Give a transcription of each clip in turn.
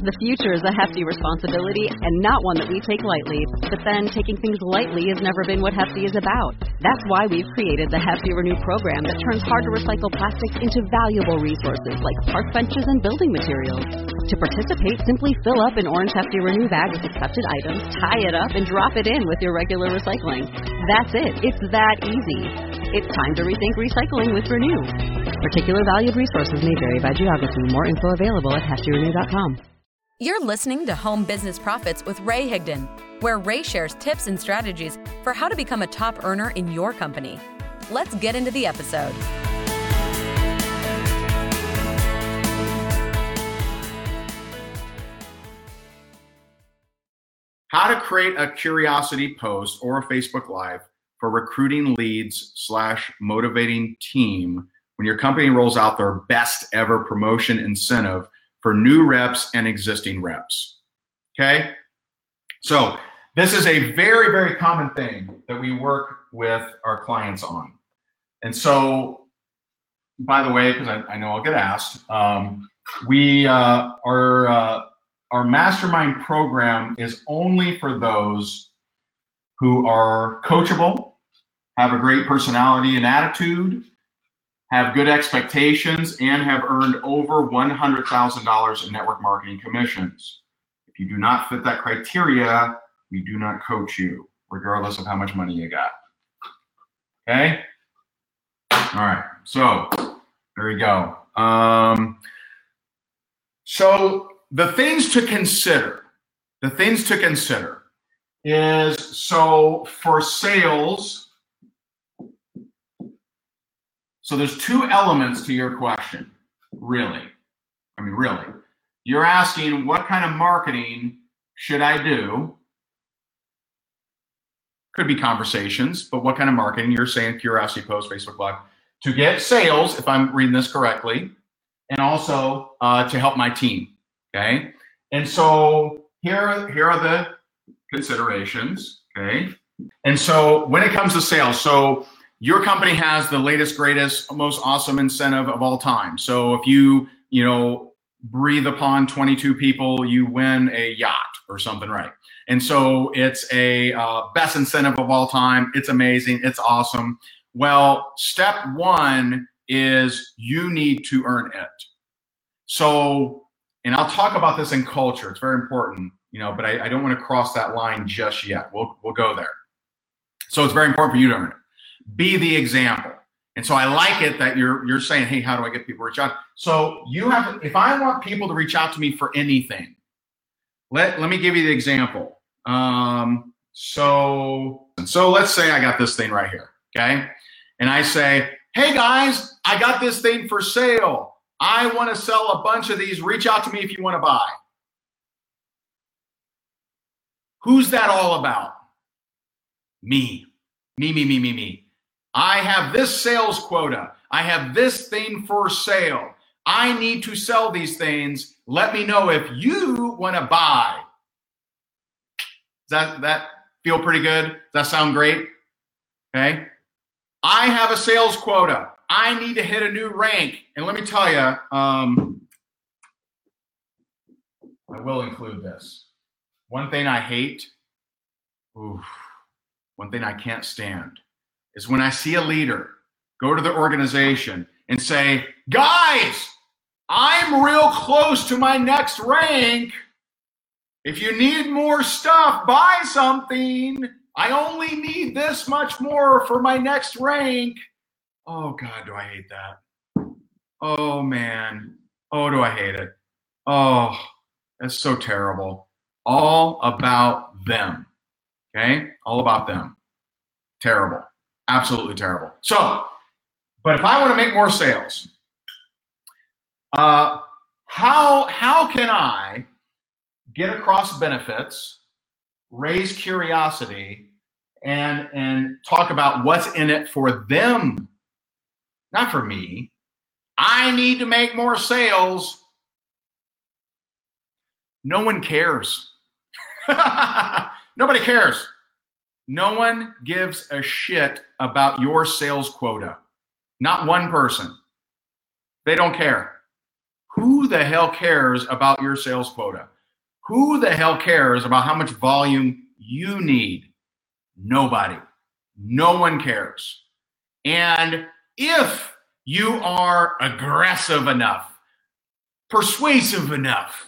The future is a hefty responsibility and not one that we take lightly. But then taking things lightly has never been what Hefty is about. That's why we've created the Hefty Renew program that turns hard-to-recycle plastics into valuable resources like park benches and building materials. To participate, simply fill up an orange Hefty Renew bag with accepted items, tie it up, and drop it in with your regular recycling. That's it. It's that easy. It's time to rethink recycling with Renew. Particular valued resources may vary by geography. More info available at heftyrenew.com. You're listening to Home Business Profits with Ray Higdon, where Ray shares tips and strategies for how to become a top earner in your company. Let's get into the episode. How to create a curiosity post or a Facebook Live for recruiting leads / motivating team when your company rolls out their best ever promotion incentive for new reps and existing reps. Okay? So this is a very, very common thing that we work with our clients on. And so, by the way, because I know I'll get asked, our mastermind program is only for those who are coachable, have a great personality and attitude, have good expectations, and have earned over $100,000 in network marketing commissions. If you do not fit that criteria, we do not coach you, regardless of how much money you got. Okay? All right, so there you go. So the things to consider is, so for sales, so there's two elements to your question, really. You're asking, what kind of marketing should I do? Could be conversations, but what kind of marketing? You're saying curiosity post, Facebook Live, to get sales, if I'm reading this correctly, and also to help my team, okay? And so here are the considerations, okay? And so when it comes to sales, so your company has the latest, greatest, most awesome incentive of all time. So if you breathe upon 22 people, you win a yacht or something, right? And so it's a best incentive of all time. It's amazing. It's awesome. Well, step one is you need to earn it. So, and I'll talk about this in culture. It's very important, but I don't want to cross that line just yet. We'll go there. So it's very important for you to earn it. Be the example. And so I like it that you're saying, hey, how do I get people to reach out? So if I want people to reach out to me for anything, let me give you the example. So let's say I got this thing right here, okay? And I say, hey guys, I got this thing for sale. I want to sell a bunch of these. Reach out to me if you want to buy. Who's that all about? Me. Me. I have this sales quota. I have this thing for sale. I need to sell these things. Let me know if you want to buy. Does that feel pretty good? Does that sound great? Okay. I have a sales quota. I need to hit a new rank. And let me tell you, I will include this. One thing I hate, one thing I can't stand is when I see a leader go to the organization and say, guys, I'm real close to my next rank. If you need more stuff, buy something. I only need this much more for my next rank. Oh, God, do I hate that. Oh, man. Oh, do I hate it. Oh, that's so terrible. All about them. Okay? All about them. Terrible. Absolutely terrible. So, but if I want to make more sales, how can I get across benefits, raise curiosity, and talk about what's in it for them, not for me? I need to make more sales. No one cares. Nobody cares. No one gives a shit about your sales quota. Not one person. They don't care. Who the hell cares about your sales quota? Who the hell cares about how much volume you need? Nobody. No one cares. And if you are aggressive enough, persuasive enough,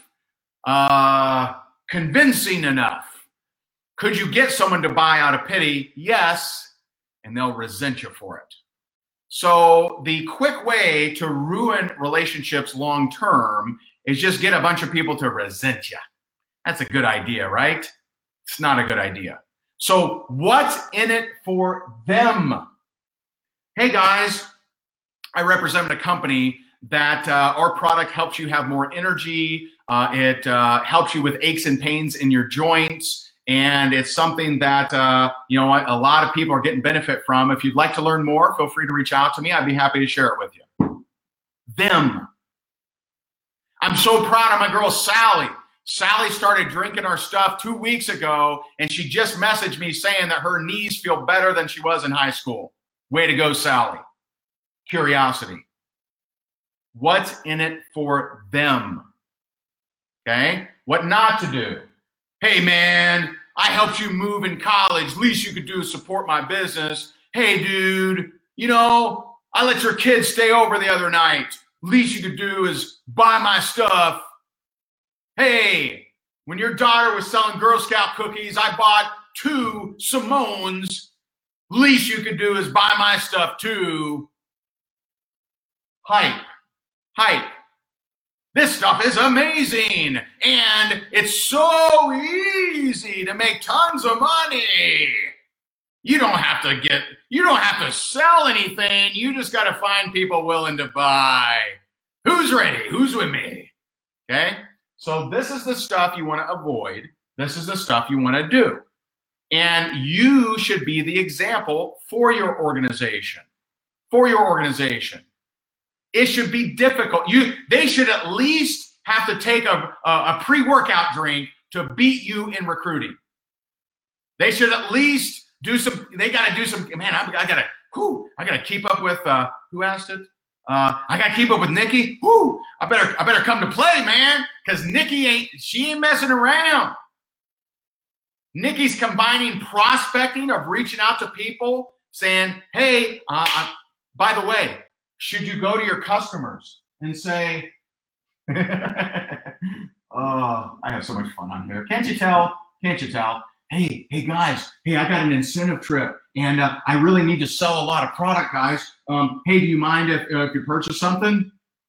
convincing enough, could you get someone to buy out of pity? Yes, and they'll resent you for it. So the quick way to ruin relationships long term is just get a bunch of people to resent you. That's a good idea, right? It's not a good idea. So what's in it for them? Hey guys, I represent a company that our product helps you have more energy. It helps you with aches and pains in your joints. And it's something that, a lot of people are getting benefit from. If you'd like to learn more, feel free to reach out to me. I'd be happy to share it with you. Them. I'm so proud of my girl, Sally. Sally started drinking our stuff 2 weeks ago, and she just messaged me saying that her knees feel better than she was in high school. Way to go, Sally. Curiosity. What's in it for them? Okay? What not to do. Hey, man, I helped you move in college. Least you could do is support my business. Hey, dude, I let your kids stay over the other night. Least you could do is buy my stuff. Hey, when your daughter was selling Girl Scout cookies, I bought 2 Simones. Least you could do is buy my stuff too. Hype. This stuff is amazing, and it's so easy to make tons of money. You don't have to sell anything. You just got to find people willing to buy. Who's ready? Who's with me? Okay? So this is the stuff you want to avoid. This is the stuff you want to do. And you should be the example for your organization. It should be difficult. They should at least have to take a pre-workout drink to beat you in recruiting. They should at least they got to do some, man, I got to keep up with, who asked it? I got to keep up with Nikki. I better come to play, man, because she ain't messing around. Nikki's combining prospecting of reaching out to people saying, hey, by the way, should you go to your customers and say, I have so much fun on here. Can't you tell? Hey guys, I got an incentive trip and I really need to sell a lot of product, guys. Hey, do you mind if you purchase something?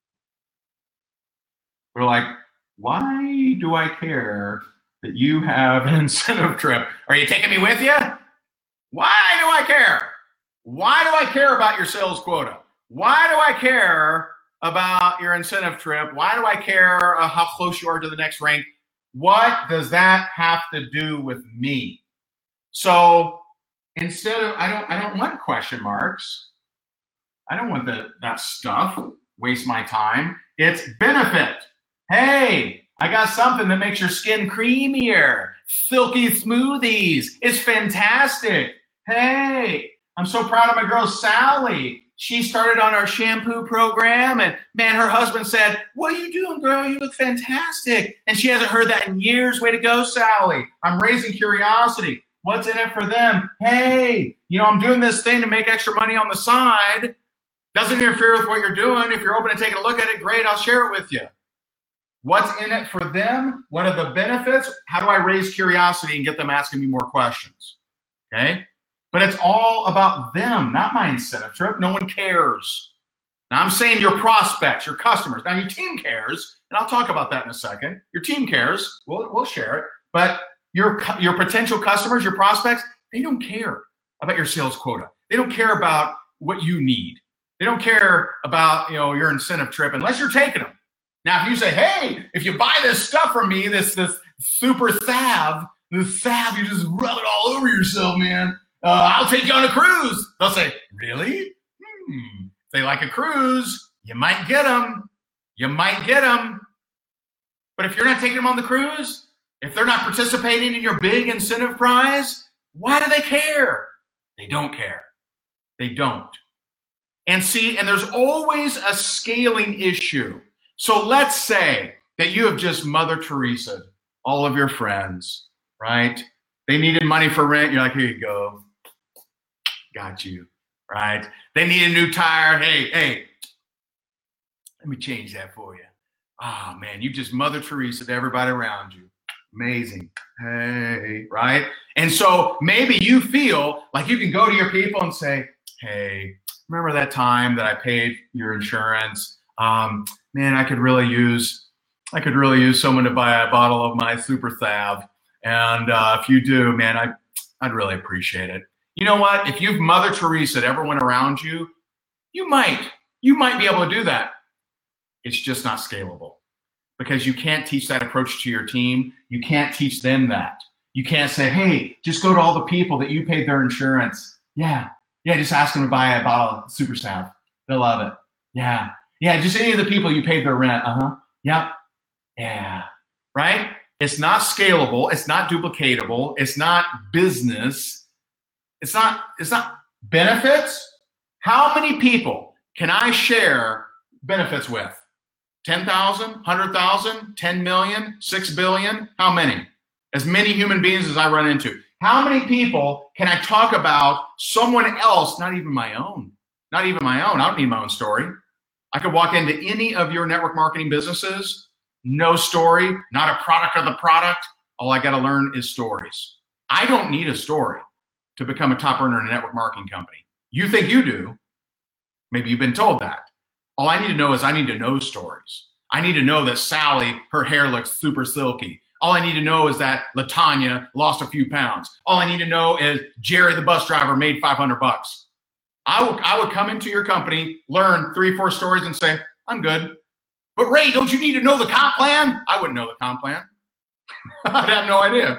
We're like, why do I care that you have an incentive trip? Are you taking me with you? Why do I care? Why do I care about your sales quota? Why do I care about your incentive trip? Why do I care how close you are to the next rank? What does that have to do with me? So instead of, I don't want question marks. I don't want that stuff. Waste my time. It's benefit. Hey, I got something that makes your skin creamier. Silky smoothies. It's fantastic. Hey, I'm so proud of my girl, Sally. She started on our shampoo program, and man, her husband said, what are you doing, girl? You look fantastic. And she hasn't heard that in years. Way to go, Sally. I'm raising curiosity. What's in it for them? Hey, I'm doing this thing to make extra money on the side. Doesn't interfere with what you're doing. If you're open to taking a look at it, great, I'll share it with you. What's in it for them? What are the benefits? How do I raise curiosity and get them asking me more questions? Okay? But it's all about them, not my incentive trip. No one cares. Now, I'm saying your prospects, your customers. Now, your team cares, and I'll talk about that in a second. Your team cares. We'll share it. But your potential customers, your prospects, they don't care about your sales quota. They don't care about what you need. They don't care about your incentive trip unless you're taking them. Now, if you say, hey, if you buy this stuff from me, this super salve, you just rub it all over yourself, man. I'll take you on a cruise. They'll say, really? If they like a cruise, you might get them. But if you're not taking them on the cruise, if they're not participating in your big incentive prize, why do they care? They don't care. They don't. And there's always a scaling issue. So let's say that you have just Mother Teresa, all of your friends, right? They needed money for rent. You're like, here you go. Got you, right? They need a new tire. Hey, let me change that for you. Oh, man, you just Mother Teresa to everybody around you. Amazing. Hey, right? And so maybe you feel like you can go to your people and say, hey, remember that time that I paid your insurance? Man, I could really use someone to buy a bottle of my Super Salve. And if you do, man, I'd really appreciate it. You know what? If you've Mother Teresa to everyone around you, you might be able to do that. It's just not scalable because you can't teach that approach to your team. You can't teach them that. You can't say, hey, just go to all the people that you paid their insurance. Yeah, just ask them to buy a bottle of Super Salve. They'll love it. Yeah, just any of the people you paid their rent. Yep. Yeah, right? It's not scalable. It's not duplicatable. It's not business. It's not benefits. How many people can I share benefits with? 10,000, 100,000, 10 million, 6 billion? How many? As many human beings as I run into. How many people can I talk about someone else, not even my own? Not even my own. I don't need my own story. I could walk into any of your network marketing businesses, no story, not a product of the product. All I got to learn is stories. I don't need a story to become a top earner in a network marketing company. You think you do. Maybe you've been told that. All I need to know is I need to know stories. I need to know that Sally, her hair looks super silky. All I need to know is that LaTanya lost a few pounds. All I need to know is Jerry, the bus driver, made $500. I would come into your company, learn 3-4 stories and say, I'm good. But Ray, don't you need to know the comp plan? I wouldn't know the comp plan. I'd have no idea.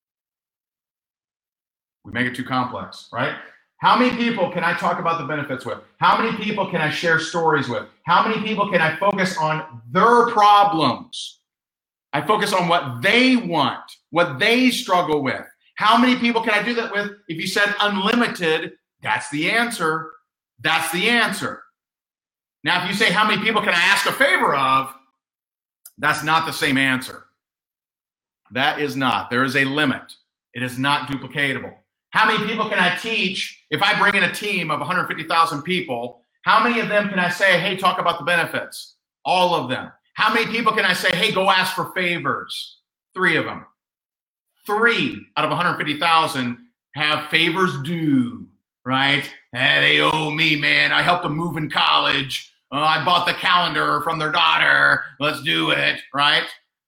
We make it too complex, right? How many people can I talk about the benefits with? How many people can I share stories with? How many people can I focus on their problems? I focus on what they want, what they struggle with. How many people can I do that with? If you said unlimited, that's the answer. That's the answer. Now, if you say how many people can I ask a favor of, that's not the same answer. That is not. There is a limit. It is not duplicatable. How many people can I teach? If I bring in a team of 150,000 people, how many of them can I say, hey, talk about the benefits? All of them. How many people can I say, hey, go ask for favors? 3 of them. 3 out of 150,000 have favors due, right? Hey, they owe me, man. I helped them move in college. I bought the calendar from their daughter. Let's do it, right?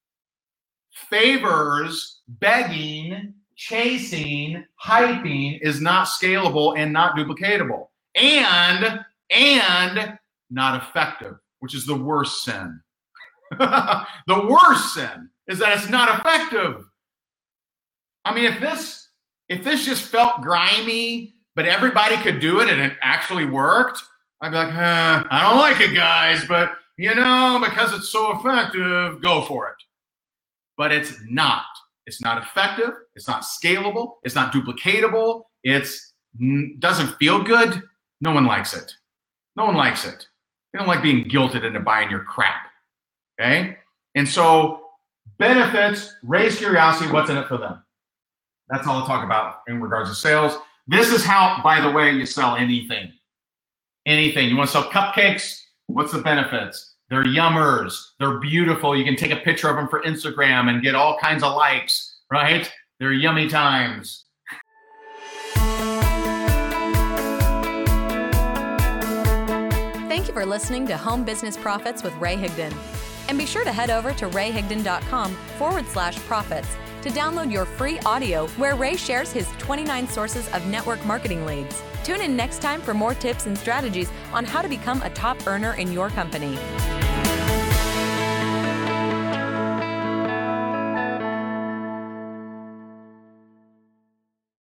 Favors, begging, chasing, hyping is not scalable and not duplicatable and not effective, which is the worst sin. The worst sin is that it's not effective. I mean, if this just felt grimy, but everybody could do it and it actually worked, I'd be like, I don't like it, guys, but because it's so effective, go for it. But it's not. It's not effective. It's not scalable. It's not duplicatable. It doesn't feel good. No one likes it. No one likes it. They don't like being guilted into buying your crap. Okay? And so benefits, raise curiosity, what's in it for them? That's all I'll talk about in regards to sales. This is how, by the way, you sell anything. Anything. You want to sell cupcakes? What's the benefits? They're yummers. They're beautiful. You can take a picture of them for Instagram and get all kinds of likes, right? They're yummy times. Thank you for listening to Home Business Profits with Ray Higdon. And be sure to head over to rayhigdon.com/profits to download your free audio where Ray shares his 29 sources of network marketing leads. Tune in next time for more tips and strategies on how to become a top earner in your company.